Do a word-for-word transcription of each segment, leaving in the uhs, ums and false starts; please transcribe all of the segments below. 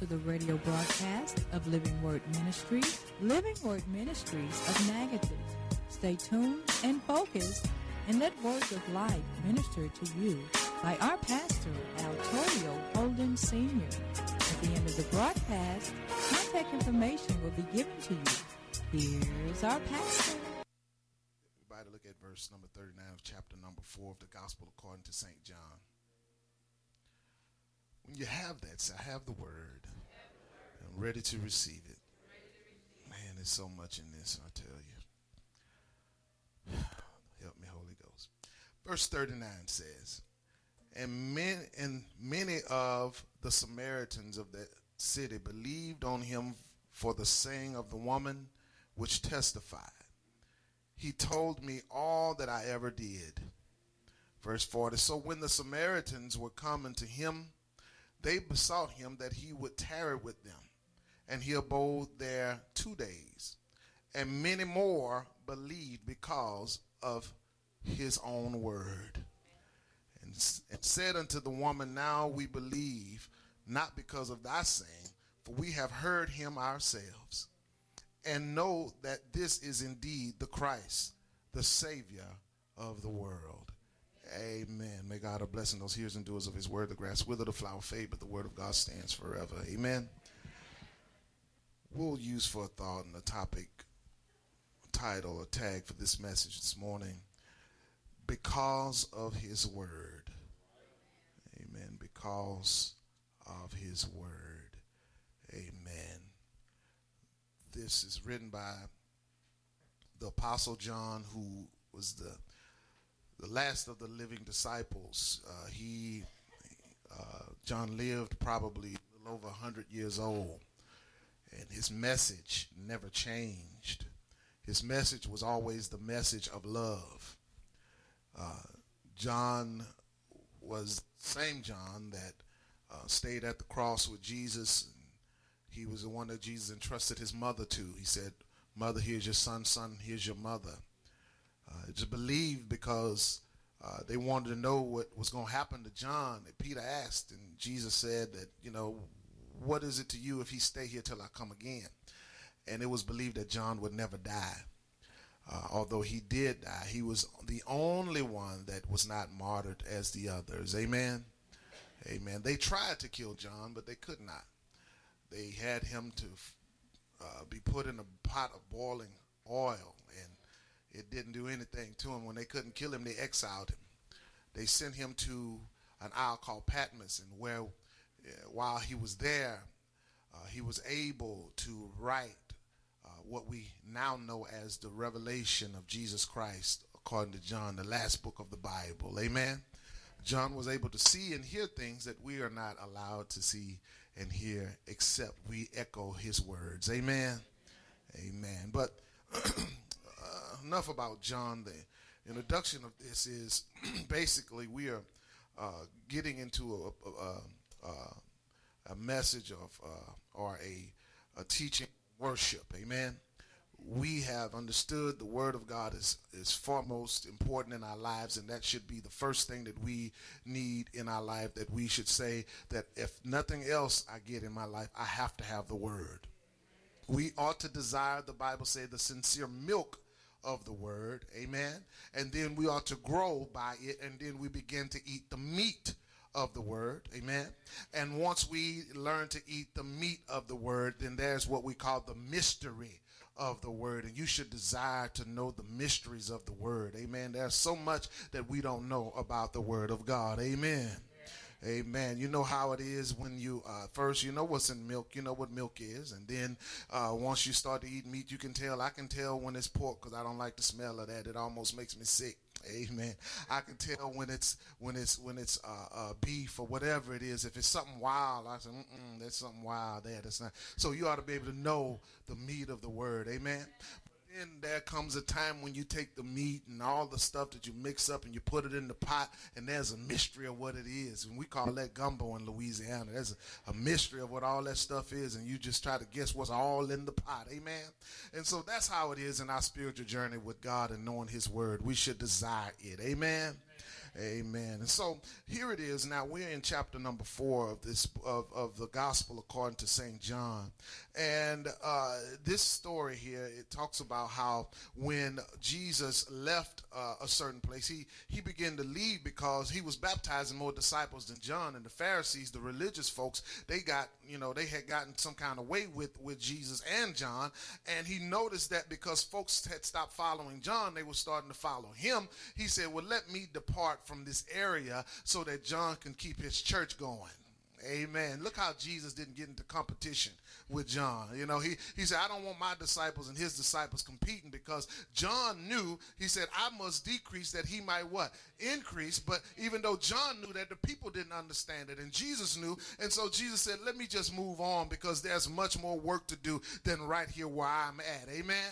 the radio broadcast of Living Word Ministries, Living Word Ministries of Natchitoches. Stay tuned and focused and let words of life minister to you by our pastor, Altorio Holden Senior At the end of the broadcast, contact information will be given to you. Here's our pastor. Everybody look at verse number thirty-nine of chapter number four of the Gospel according to Saint John. When you have that, say, I have the word. I'm ready to receive it. Man, there's so much in this, I tell you. Help me, Holy Ghost. Verse thirty-nine says, and many, and many of the Samaritans of that city believed on him for the saying of the woman which testified, he told me all that I ever did. Verse forty, so when the Samaritans were coming to him, they besought him that he would tarry with them. And he abode there two days. And many more believed because of his own word. And, and said unto the woman, now we believe, not because of thy saying, for we have heard him ourselves, and know that this is indeed the Christ, the Savior of the world. Amen. May God have blessing those hearers and doers of his word. The grass wither, the flower fade, but the word of God stands forever. Amen. We'll use for a thought and a topic, title, or tag for this message this morning, because of his word. Amen. Because of his word. Amen. This is written by the Apostle John, who was the the last of the living disciples. Uh, he, uh, John lived probably a little over one hundred years old, and his message never changed. His message was always the message of love. Uh, John was the same John that uh, stayed at the cross with Jesus. And he was the one that Jesus entrusted his mother to. He said, mother, here's your son, son, here's your mother. Uh, just believed because uh, they wanted to know what was going to happen to John. And Peter asked, and Jesus said that, you know, what is it to you if he stay here till I come again? And it was believed that John would never die. Uh, although he did die, he was the only one that was not martyred as the others. Amen. Amen. They tried to kill John, but they could not. They had him to uh, be put in a pot of boiling oil, and it didn't do anything to him. When they couldn't kill him, they exiled him. They sent him to an isle called Patmos, and where, uh, while he was there, uh, he was able to write uh, what we now know as the revelation of Jesus Christ, according to John, the last book of the Bible. Amen. John was able to see and hear things that we are not allowed to see and hear except we echo his words. Amen. Amen. But Uh, enough about John. The introduction of this is basically we are uh, getting into a, a, a, a message of uh, or a, a teaching worship. Amen. We have understood the word of God is, is foremost important in our lives, and that should be the first thing that we need in our life, that we should say that if nothing else I get in my life, I have to have the word. We ought to desire, the Bible says, the sincere milk of the word, amen, and then we ought to grow by it, and then we begin to eat the meat of the word, amen. And once we learn to eat the meat of the word, then there's what we call the mystery of the word, and you should desire to know the mysteries of the word, amen. There's so much that we don't know about the word of God, amen. Amen. You know how it is when you uh, first, you know what's in milk. You know what milk is. And then uh, once you start to eat meat, you can tell. I can tell when it's pork because I don't like the smell of that. It almost makes me sick. Amen. I can tell when it's when it's when it's uh, uh, beef or whatever it is. If it's something wild, I say, mm-mm, there's something wild there. That's not. So you ought to be able to know the meat of the word. Amen. Then there comes a time when you take the meat and all the stuff that you mix up and you put it in the pot, and there's a mystery of what it is. And we call that gumbo in Louisiana. There's a, a mystery of what all that stuff is, and you just try to guess what's all in the pot. Amen. And so that's how it is in our spiritual journey with God and knowing his word. We should desire it. Amen. Amen. And so here it is. Now we're in chapter number four of this of, of the gospel according to Saint John. And uh, this story here, it talks about how when Jesus left uh, a certain place, he, he began to leave because he was baptizing more disciples than John. And the Pharisees, the religious folks, they got, you know, they had gotten some kind of way with, with Jesus and John. And he noticed that because folks had stopped following John, they were starting to follow him. He said, well, let me depart from this area so that John can keep his church going. Amen. Look how Jesus didn't get into competition with John. You know, he, he said, I don't want my disciples and his disciples competing, because John knew, he said, I must decrease that he might what? Increase. But even though John knew that, the people didn't understand it, and Jesus knew. And so Jesus said, let me just move on, because there's much more work to do than right here where I'm at. Amen.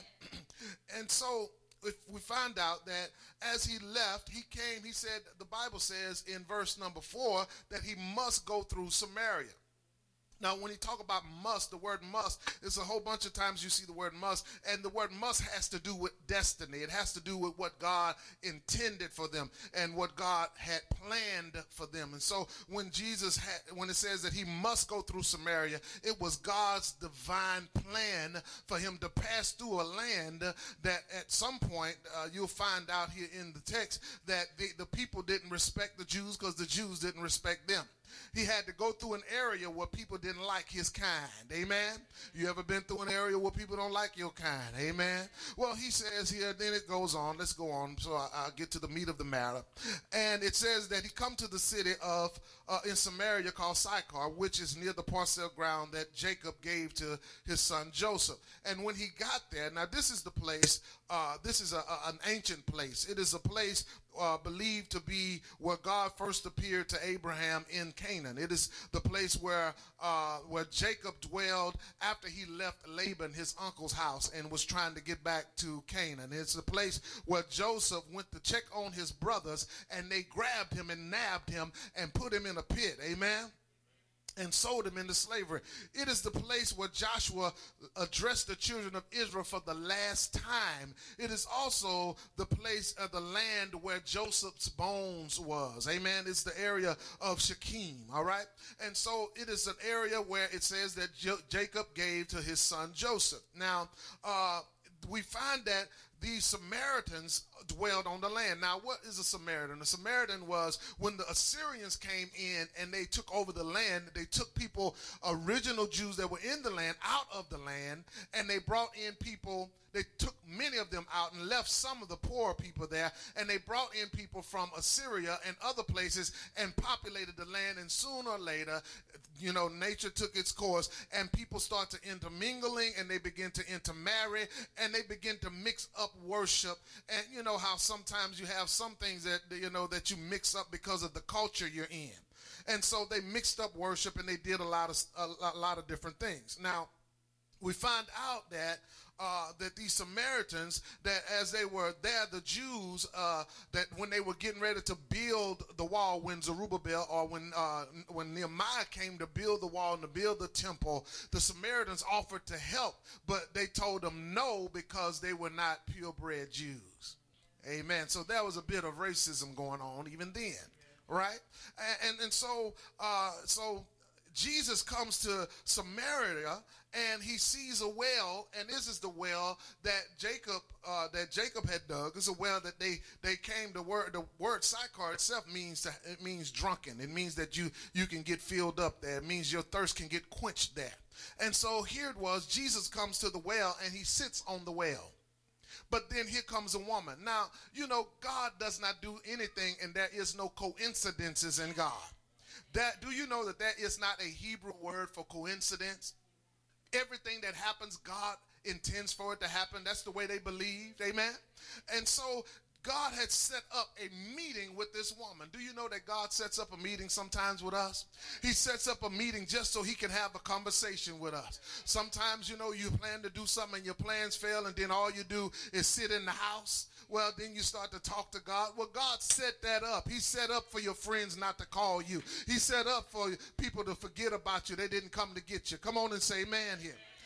And so if we find out that as he left, he came, he said, the Bible says in verse number four that he must go through Samaria. Now, when you talk about must, the word must, there's a whole bunch of times you see the word must, and the word must has to do with destiny. It has to do with what God intended for them and what God had planned for them. And so when Jesus had, when it says that he must go through Samaria, it was God's divine plan for him to pass through a land that at some point, uh, you'll find out here in the text that the, the people didn't respect the Jews because the Jews didn't respect them. He had to go through an area where people didn't like his kind. Amen. You ever been through an area where people don't like your kind? Amen. Well, he says here, then it goes on. Let's go on. So I, I'll get to the meat of the matter. And it says that he come to the city of uh, in Samaria called Sychar, which is near the parcel ground that Jacob gave to his son Joseph. And when he got there, now this is the place, uh, this is a, a, an ancient place. It is a place uh, believed to be where God first appeared to Abraham in Canaan. It is the place where uh, where Jacob dwelled after he left Laban, his uncle's house, and was trying to get back to Canaan. It's the place where Joseph went to check on his brothers, and they grabbed him and nabbed him and put him in a pit. Amen. And sold him into slavery. It is the place where Joshua addressed the children of Israel for the last time. It is also the place of the land where Joseph's bones was. Amen. It's the area of Shechem. All right. And so it is an area where it says that Jo- Jacob gave to his son Joseph. Now, uh, we find that these Samaritans dwelled on the land. Now, what is a Samaritan? A Samaritan was when the Assyrians came in and they took over the land. They took people, original Jews that were in the land, out of the land, and they brought in people. They took many of them out and left some of the poor people there, and they brought in people from Assyria and other places and populated the land. And sooner or later, you know, nature took its course, and people start to intermingling, and they begin to intermarry, and they begin to mix up worship. And you know how sometimes you have some things that, you know, that you mix up because of the culture you're in. And so they mixed up worship, and they did a lot of a lot of different things. Now, we find out that Uh, that these Samaritans, that as they were there, the Jews, uh, that when they were getting ready to build the wall, when Zerubbabel or when uh, when Nehemiah came to build the wall and to build the temple, the Samaritans offered to help, but they told them no because they were not purebred Jews. Amen. So there was a bit of racism going on even then, right? And and, and so uh, so. Jesus comes to Samaria, and he sees a well, and this is the well that Jacob uh, that Jacob had dug. It's a well that they they came to word. The word Sychar itself means to, it means drunken. It means that you you can get filled up there. It means your thirst can get quenched there. And so here it was. Jesus comes to the well, and he sits on the well. But then here comes a woman. Now, you know, God does not do anything, and there is no coincidences in God. That, do you know that that is not a Hebrew word for coincidence? Everything that happens, God intends for it to happen. That's the way they believed. Amen. And so God had set up a meeting with this woman. Do you know that God sets up a meeting sometimes with us? He sets up a meeting just so he can have a conversation with us. Sometimes, you know, you plan to do something and your plans fail, and then all you do is sit in the house. Well, then you start to talk to God. Well, God set that up. He set up for your friends not to call you. He set up for people to forget about you. They didn't come to get you. Come on and say amen here.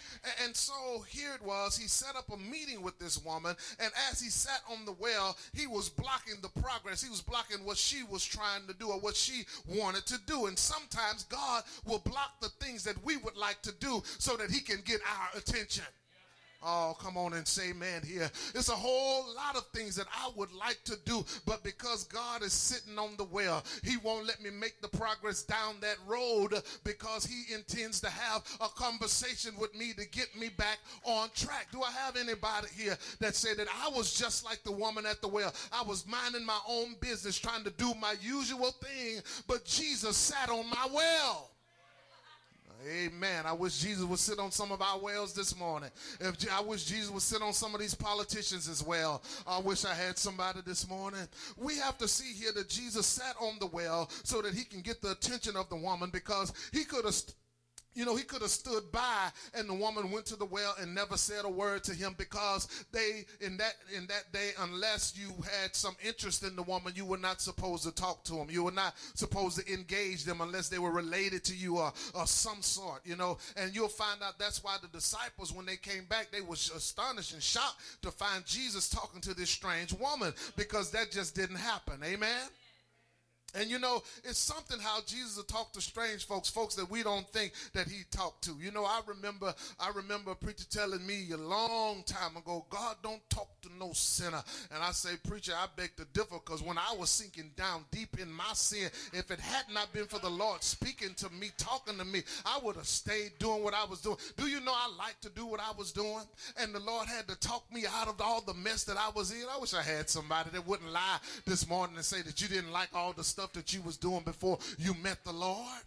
And, and so here it was. He set up a meeting with this woman, and as he sat on the well, he was blocking the progress. He was blocking what she was trying to do or what she wanted to do. And sometimes God will block the things that we would like to do so that he can get our attention. Oh, come on and say amen here. It's a whole lot of things that I would like to do, but because God is sitting on the well, he won't let me make the progress down that road because he intends to have a conversation with me to get me back on track. Do I have anybody here that said that I was just like the woman at the well? I was minding my own business, trying to do my usual thing, but Jesus sat on my well. Amen. I wish Jesus would sit on some of our wells this morning. If I wish Jesus would sit on some of these politicians as well. I wish I had somebody this morning. We have to see here that Jesus sat on the well so that he can get the attention of the woman, because he could have st- You know, he could have stood by and the woman went to the well and never said a word to him, because they, in that in that day, unless you had some interest in the woman, you were not supposed to talk to them. You were not supposed to engage them unless they were related to you or, or some sort, you know. And you'll find out that's why the disciples, when they came back, they were astonished and shocked to find Jesus talking to this strange woman, because that just didn't happen. Amen. And you know, it's something how Jesus will talk to strange folks, folks that we don't think that he talked to. You know, I remember, I remember a preacher telling me a long time ago, God don't talk to no sinner. And I say, preacher, I beg to differ, because when I was sinking down deep in my sin, if it had not been for the Lord speaking to me, talking to me, I would have stayed doing what I was doing. Do you know I like to do what I was doing? And the Lord had to talk me out of all the mess that I was in. I wish I had somebody that wouldn't lie this morning and say that you didn't like all the stuff that you was doing before you met the Lord.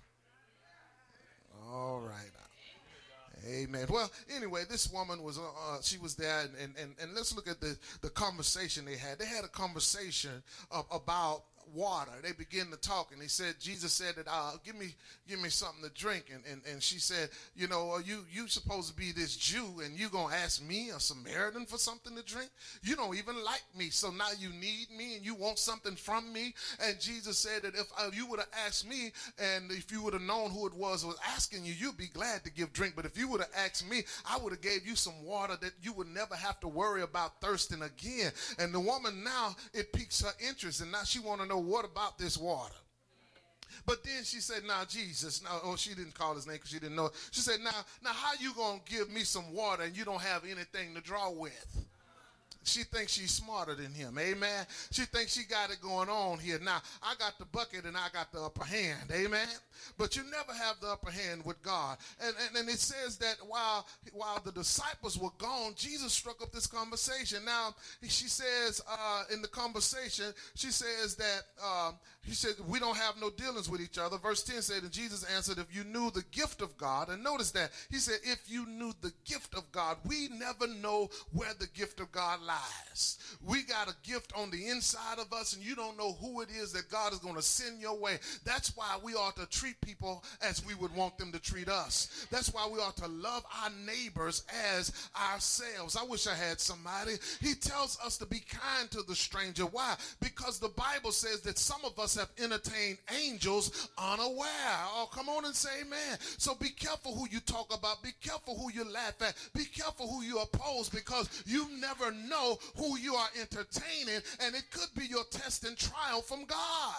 All right. Amen. Well, anyway, this woman was, uh, she was there, and, and, and, and let's look at the, the conversation they had. They had a conversation of, about water. They began to talk, and he said, Jesus said that, uh, give me, give me something to drink. And, and, and she said, you know, are you, you supposed to be this Jew, and you going to ask me, a Samaritan, for something to drink? You don't even like me. So now you need me and you want something from me. And Jesus said that if uh, you would have asked me, and if you would have known who it was was asking you, you'd be glad to give drink. But if you would have asked me, I would have gave you some water that you would never have to worry about thirsting again. And the woman now, it piques her interest, and now she want to know, what about this water? But then she said, now, Jesus, now, oh, she didn't call his name because she didn't know it. She said, now, now, how you going to give me some water and you don't have anything to draw with? She thinks she's smarter than him. Amen. She thinks she got it going on here. Now, I got the bucket and I got the upper hand. Amen. But you never have the upper hand with God. And, and, and it says that while, while the disciples were gone, Jesus struck up this conversation. Now, she says uh, in the conversation, she says that, um, he said, we don't have no dealings with each other. Verse ten said, and Jesus answered, if you knew the gift of God, and notice that, he said, if you knew the gift of God, we never know where the gift of God lies. We got a gift on the inside of us, and you don't know who it is that God is going to send your way. That's why we ought to treat people as we would want them to treat us. That's why we ought to love our neighbors as ourselves. I wish I had somebody. He tells us to be kind to the stranger. Why? Because the Bible says that some of us have entertained angels unaware. Oh, come on and say amen. So be careful who you talk about. Be careful who you laugh at. Be careful who you oppose, because you never know who you are entertaining, and it could be your test and trial from God.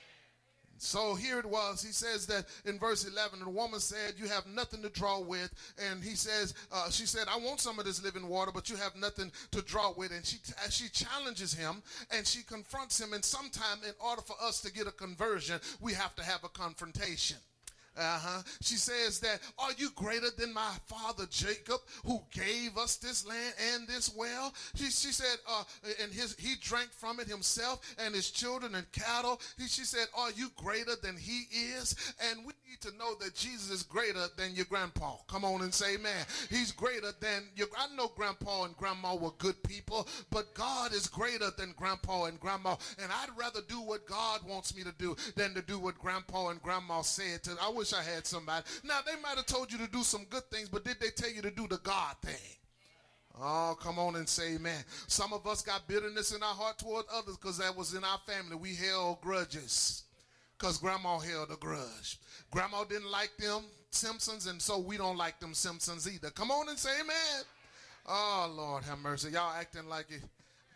So here it was. He says that in verse eleven, the woman said, you have nothing to draw with. And he says, uh, she said, I want some of this living water, but you have nothing to draw with. And she, she challenges him and she confronts him. And sometime in order for us to get a conversion, we have to have a confrontation. Uh-huh. She says that, are you greater than my father Jacob, who gave us this land and this well? She, she said, uh, and his, he drank from it himself and his children and cattle. He, she said, are you greater than he is? And we need to know that Jesus is greater than your grandpa. Come on and say amen. He's greater than your, I know grandpa and grandma were good people, but God is greater than grandpa and grandma. And I'd rather do what God wants me to do than to do what grandpa and grandma said to. I wish I had somebody. Now, they might have told you to do some good things, but did they tell you to do the God thing? Oh, come on and say amen. Some of us got bitterness in our heart toward others because that was in our family. We held grudges. because grandma held a grudge. Grandma didn't like them Simpsons, and so we don't like them Simpsons either. Come on and say amen. Oh, Lord have mercy. Y'all acting like it.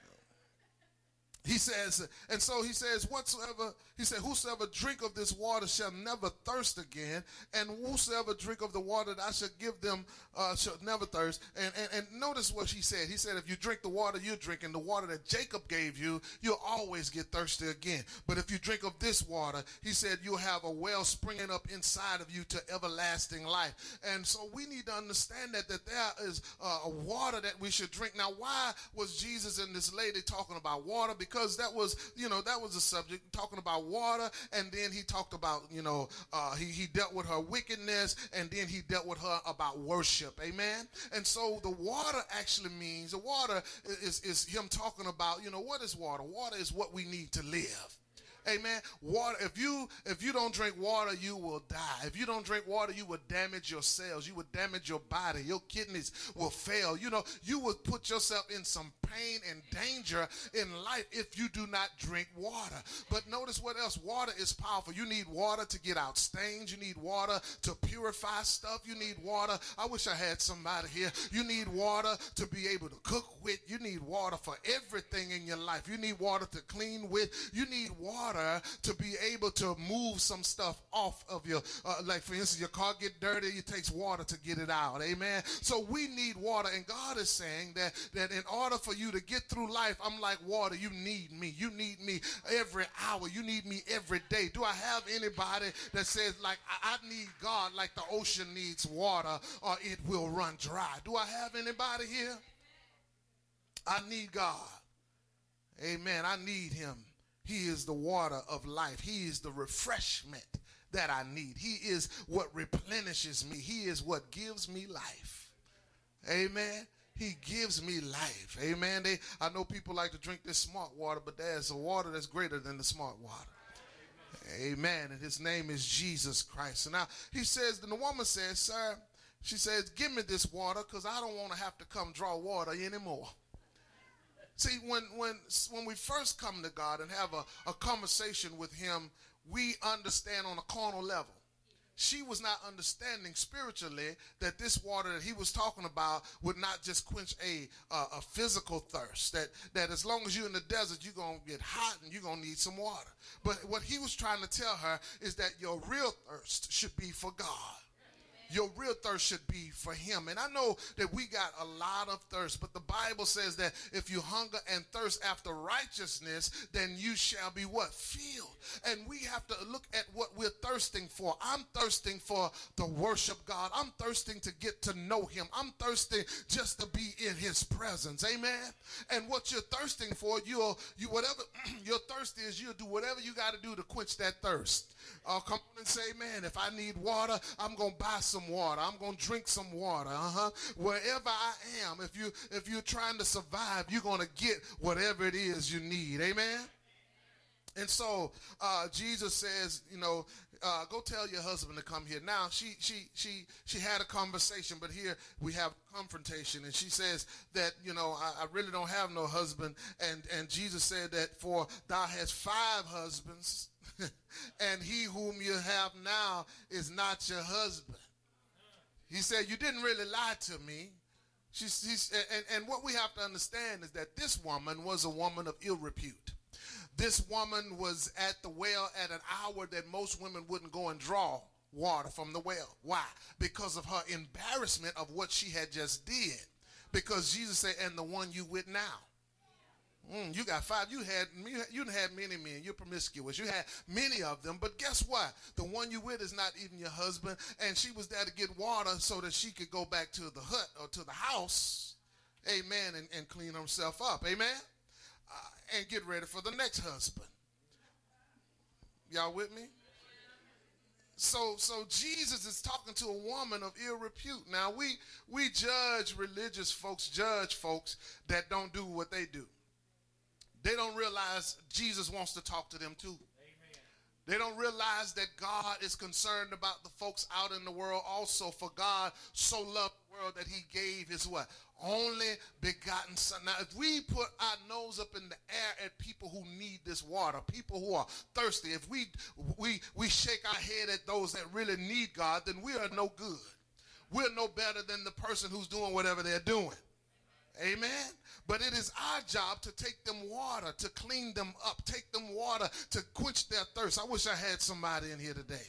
He says, and so he says, whatsoever, he said, whosoever drink of this water shall never thirst again, and whosoever drink of the water that I shall give them uh, shall never thirst. And, and, and notice what he said. He said, if you drink the water you're drinking, the water that Jacob gave you, you'll always get thirsty again. But if you drink of this water, he said, you'll have a well springing up inside of you to everlasting life. And so we need to understand that, that there is uh, a water that we should drink. Now, why was Jesus and this lady talking about water? Because Because that was, you know, that was the subject, talking about water, and then he talked about, you know, uh, he, he dealt with her wickedness, and then he dealt with her about worship, amen? And so the water actually means, the water is, is him talking about, you know, what is water? Water is what we need to live. Amen. Water, if you if you don't drink water, you will die. If you don't drink water, you will damage your cells. You will damage your body. Your kidneys will fail. You know, you will put yourself in some pain and danger in life if you do not drink water. But notice what else? Water is powerful. You need water to get out stains. You need water to purify stuff. You need water. I wish I had somebody here. You need water to be able to cook with. You need water for everything in your life. You need water to clean with. You need water to be able to move some stuff off of your, uh, like for instance, your car get dirty, it takes water to get it out, amen? So we need water, and God is saying that, that in order for you to get through life, I'm like water, you need me. You need me every hour. You need me every day. Do I have anybody that says, like, I, I need God like the ocean needs water or it will run dry? Do I have anybody here? I need God. Amen. I need him. He is the water of life. He is the refreshment that I need. He is what replenishes me. He is what gives me life. Amen. He gives me life. Amen. They, I know people like to drink this smart water, but there's a water that's greater than the smart water. Amen. And his name is Jesus Christ. And now he says, and the woman says, sir, she says, give me this water because I don't want to have to come draw water anymore. See, when when when we first come to God and have a, a conversation with him, we understand on a carnal level. She was not understanding spiritually that this water that he was talking about would not just quench a, uh, a physical thirst, that, that as long as you're in the desert, you're going to get hot and you're going to need some water. But what he was trying to tell her is that your real thirst should be for God. Your real thirst should be for him. And I know that we got a lot of thirst, but the Bible says that if you hunger and thirst after righteousness, then you shall be what? Filled. And we have to look at what we're thirsting for. I'm thirsting for the worship God. I'm thirsting to get to know him. I'm thirsting just to be in his presence. Amen. And what you're thirsting for, you'll you whatever your thirst is, you'll do whatever you got to do to quench that thirst. Uh, come on and say, man, if I need water, I'm going to buy some water. I'm going to drink some water. Uh-huh. Wherever I am, if, you, if you're trying to survive, you're going to get whatever it is you need. Amen? And so uh, Jesus says, you know, uh, go tell your husband to come here. Now, she she she she had a conversation, but here we have confrontation. And she says that, you know, I, I really don't have no husband. And, and Jesus said that for thou hast five husbands, and he whom you have now is not your husband. He said, you didn't really lie to me. She's, she's, and, and what we have to understand is that this woman was a woman of ill repute. This woman was at the well at an hour that most women wouldn't go and draw water from the well. Why? Because of her embarrassment of what she had just did. Because Jesus said, and the one you with now. Mm, you got five. You had you had many men. You're promiscuous. You had many of them. But guess what? The one you with is not even your husband. And she was there to get water so that she could go back to the hut or to the house, amen, and, and clean herself up, amen, uh, and get ready for the next husband. Y'all with me? So so Jesus is talking to a woman of ill repute. Now, we, we judge religious folks, judge folks that don't do what they do. They don't realize Jesus wants to talk to them too. Amen. They don't realize that God is concerned about the folks out in the world also. For God so loved the world that he gave his what? Only begotten son. Now, if we put our nose up in the air at people who need this water, people who are thirsty, if we we we shake our head at those that really need God, then we are no good. We're no better than the person who's doing whatever they're doing. Amen. But it is our job to take them water, to clean them up, take them water to quench their thirst. I wish I had somebody in here today.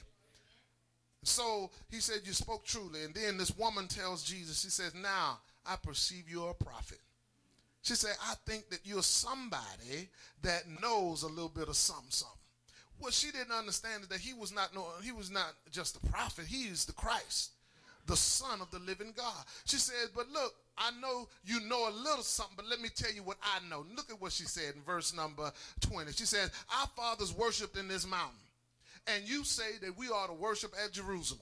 So he said, you spoke truly. And then this woman tells Jesus, she says, now I perceive you're a prophet. She said, I think that you're somebody that knows a little bit of something, something. What she didn't understand is that he was not, no, he was not just a prophet. He is the Christ, the Son of the living God. She said, but look, I know you know a little something, but let me tell you what I know. Look at what she said in verse number twenty. She said, our fathers worshiped in this mountain, and you say that we ought to worship at Jerusalem.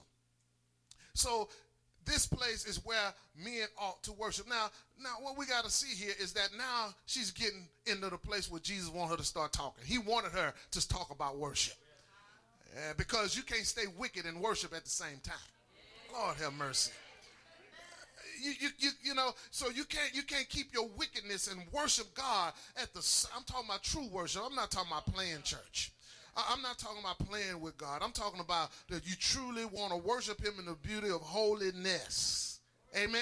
So this place is where men ought to worship. Now, now what we got to see here is that now she's getting into the place where Jesus wanted her to start talking. He wanted her to talk about worship. Uh, because you can't stay wicked and worship at the same time. Lord have mercy. You, you, you, you know, so you can't you can't keep your wickedness and worship God at the, I'm talking about true worship. I'm not talking about playing church. I'm not talking about playing with God. I'm talking about that you truly want to worship him in the beauty of holiness. Amen.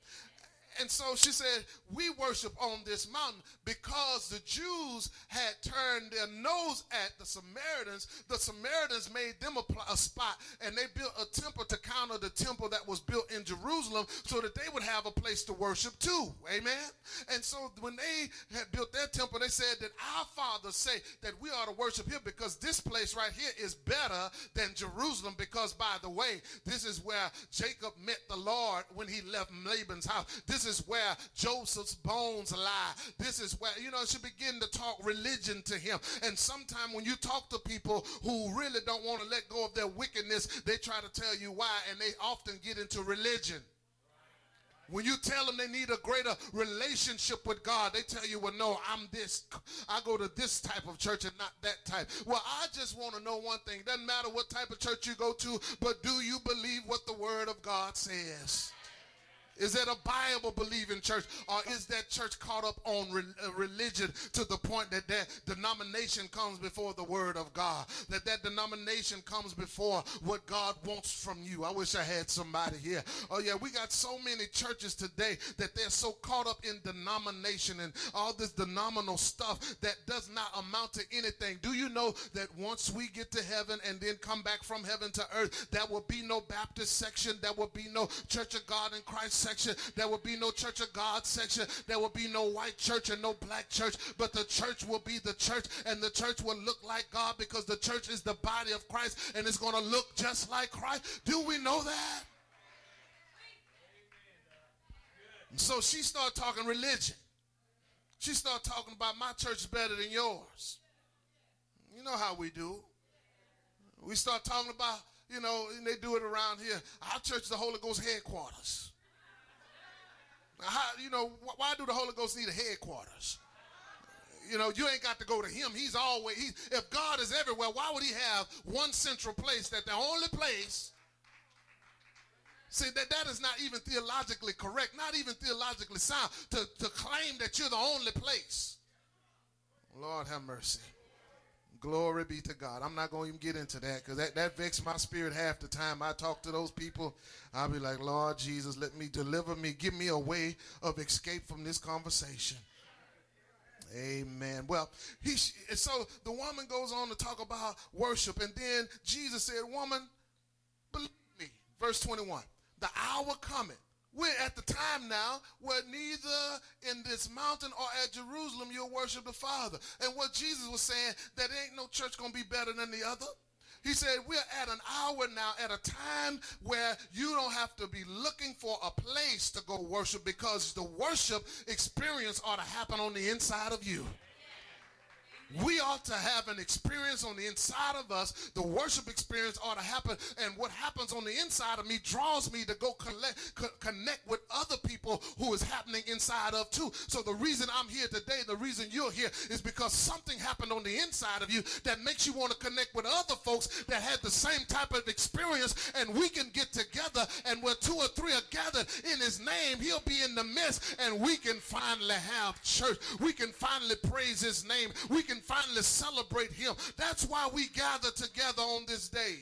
And so she said, we worship on this mountain because the Jews had turned their nose at the Samaritans. The Samaritans made them a, a spot, and they built a temple to counter the temple that was built in Jerusalem so that they would have a place to worship too. Amen. And so when they had built their temple, they said that our fathers say that we ought to worship here because this place right here is better than Jerusalem, because, by the way, this is where Jacob met the Lord when he left Laban's house. This is where Joseph's bones lie. This is where, you know, she begin to talk religion to him. And sometimes when you talk to people who really don't want to let go of their wickedness, they try to tell you why, and they often get into religion. When you tell them they need a greater relationship with God, they tell you, well, no, I'm this. I go to this type of church and not that type. Well, I just want to know one thing. Doesn't matter what type of church you go to, but do you believe what the Word of God says? Is that a Bible believing church, or is that church caught up on re uh, religion to the point that that denomination comes before the Word of God, that that denomination comes before what God wants from you? I wish I had somebody here. Oh yeah, we got so many churches today that they're so caught up in denomination and all this denominational stuff that does not amount to anything. Do you know that once we get to heaven and then come back from heaven to earth, there will be no Baptist section, there will be no Church of God in Christ section, there will be no Church of God section, there will be no white church and no black church, but the church will be the church, and the church will look like God, because the church is the body of Christ, and it's going to look just like Christ. Do we know that? So she started talking religion. She started talking about my church is better than yours. You know how we do. We start talking about, you know, and they do it around here. Our church is the Holy Ghost headquarters. Now, how, you know, why do the Holy Ghost need a headquarters? You know, you ain't got to go to him. He's always, he, if God is everywhere, why would he have one central place, that the only place? See, that, that is not even theologically correct, not even theologically sound, to, to claim that you're the only place. Lord have mercy. Glory be to God. I'm not going to even get into that, because that, that vexes my spirit half the time. I talk to those people, I'll be like, Lord Jesus, let me deliver me. Give me a way of escape from this conversation. Amen. Well, he, so the woman goes on to talk about worship, and then Jesus said, woman, believe me. Verse twenty-one, the hour cometh. We're at the time now where neither in this mountain or at Jerusalem you'll worship the Father. And what Jesus was saying, that ain't no church going to be better than the other. He said, we're at an hour now, at a time where you don't have to be looking for a place to go worship, because the worship experience ought to happen on the inside of you. We ought to have an experience on the inside of us. The worship experience ought to happen. And what happens on the inside of me draws me to go collect, co- connect with other people who is happening inside of too. So the reason I'm here today, the reason you're here is because something happened on the inside of you that makes you want to connect with other folks that had the same type of experience. And we can get together, and where two or three are gathered in his name, he'll be in the midst, and we can finally have church. We can finally praise his name. We can finally celebrate him. That's why we gather together on this day.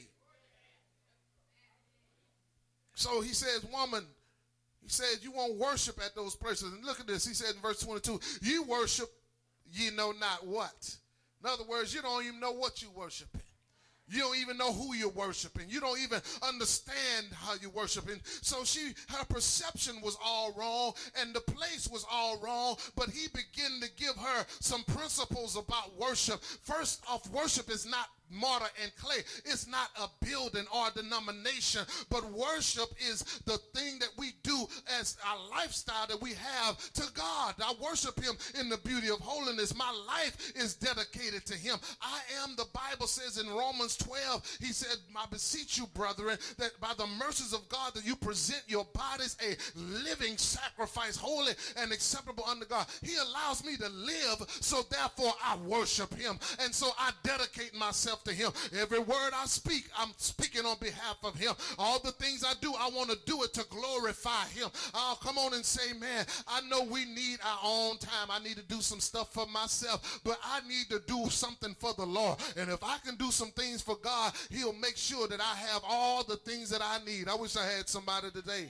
So he says, woman, he said, you won't worship at those places. And look at this. He said in verse twenty-two, you worship, ye know not what. In other words, you don't even know what you're worshiping. You don't even know who you're worshiping. You don't even understand how you're worshiping. So she, her perception was all wrong, and the place was all wrong, but he began to give her some principles about worship. First off, worship is not mortar and clay. It's not a building or a denomination, but worship is the thing that we do as our lifestyle that we have to God. I worship him in the beauty of holiness. My life is dedicated to him. I am, the Bible says in Romans twelve, he said, I beseech you, brethren, that by the mercies of God that you present your bodies a living sacrifice, holy and acceptable unto God. He allows me to live, so therefore I worship him. And so I dedicate myself to him. Every word I speak, I'm speaking on behalf of him. All the things I do, I want to do it to glorify him. Oh, come on and say, man, I know we need our own time. I need to do some stuff for myself, but I need to do something for the Lord. And if I can do some things for God, he'll make sure that I have all the things that I need. I wish I had somebody today.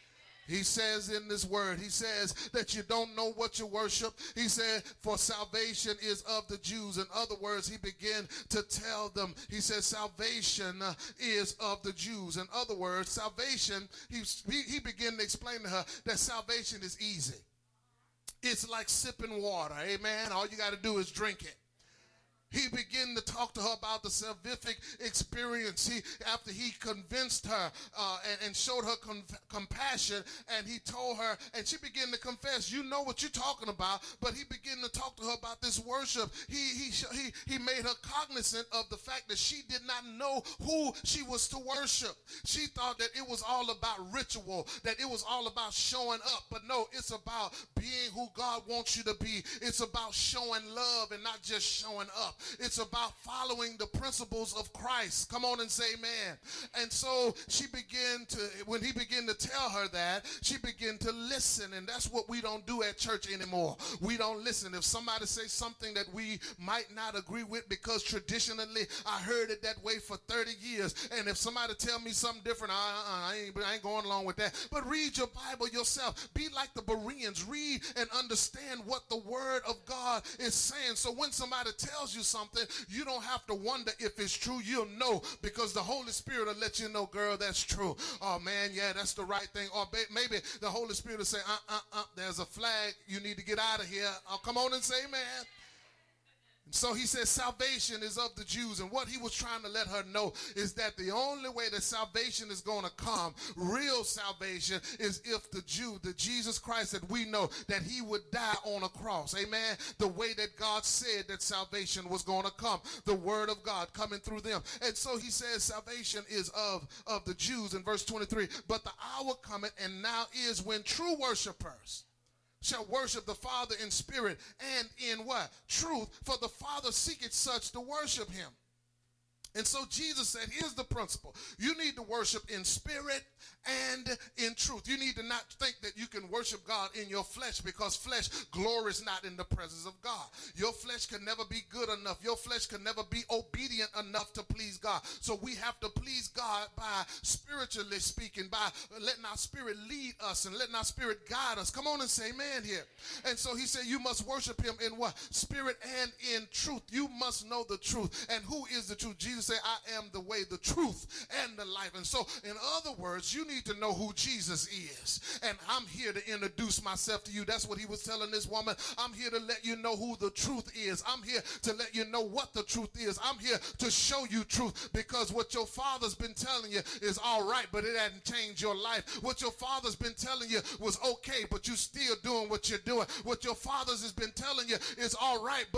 He says in this word, he says that you don't know what you worship. He said, for salvation is of the Jews. In other words, he began to tell them, he says, salvation uh, is of the Jews. In other words, salvation, he, he, he began to explain to her that salvation is easy. It's like sipping water, amen? All you got to do is drink it. He began to talk to her about the salvific experience. He, after he convinced her uh, and, and showed her com- compassion, and he told her, and she began to confess, you know what you're talking about, but he began to talk to her about this worship. He, he, he, he made her cognizant of the fact that she did not know who she was to worship. She thought that it was all about ritual, that it was all about showing up, but no, it's about being who God wants you to be. It's about showing love and not just showing up. It's about following the principles of Christ. Come on and say amen. And so she began to, when he began to tell her that, she began to listen. And that's what we don't do at church anymore. We don't listen. If somebody says something that we might not agree with because traditionally I heard it that way for thirty years. And if somebody tell me something different, I, I, I, ain't, I ain't going along with that. But read your Bible yourself. Be like the Bereans. Read and understand what the word of God is saying. So when somebody tells you something, you don't have to wonder if it's true. You'll know, because the Holy Spirit will let you know, girl, that's true. Oh man, yeah, that's the right thing. Or maybe the Holy Spirit will say, uh, uh, uh, there's a flag. You need to get out of here. Oh, come on and say amen. And so he says salvation is of the Jews. And what he was trying to let her know is that the only way that salvation is going to come, real salvation, is if the Jew, the Jesus Christ that we know, that he would die on a cross. Amen. The way that God said that salvation was going to come. The word of God coming through them. And so he says salvation is of, of the Jews in verse twenty-three. But the hour cometh, and now is, when true worshipers shall worship the Father in spirit and in what? Truth. For the Father seeketh such to worship him. And so Jesus said, here's the principle. You need to worship in spirit and in truth. You need to not think that you can worship God in your flesh, because flesh glories not in the presence of God. Your flesh can never be good enough. Your flesh can never be obedient enough to please God. So we have to please God by spiritually speaking, by letting our spirit lead us and letting our spirit guide us. Come on and say amen here. And so he said you must worship him in what? Spirit and in truth. You must know the truth. And who is the truth? Jesus said, I am the way, the truth, and the life. And so in other words, you need to know who Jesus is. And I'm here to introduce myself to you. That's what he was telling this woman. I'm here to let you know who the truth is. I'm here to let you know what the truth is. I'm here to show you truth, because what your father's been telling you is all right, but it hasn't changed your life. What your father's been telling you was okay, but you're still doing what you're doing. What your father's has been telling you is all right, but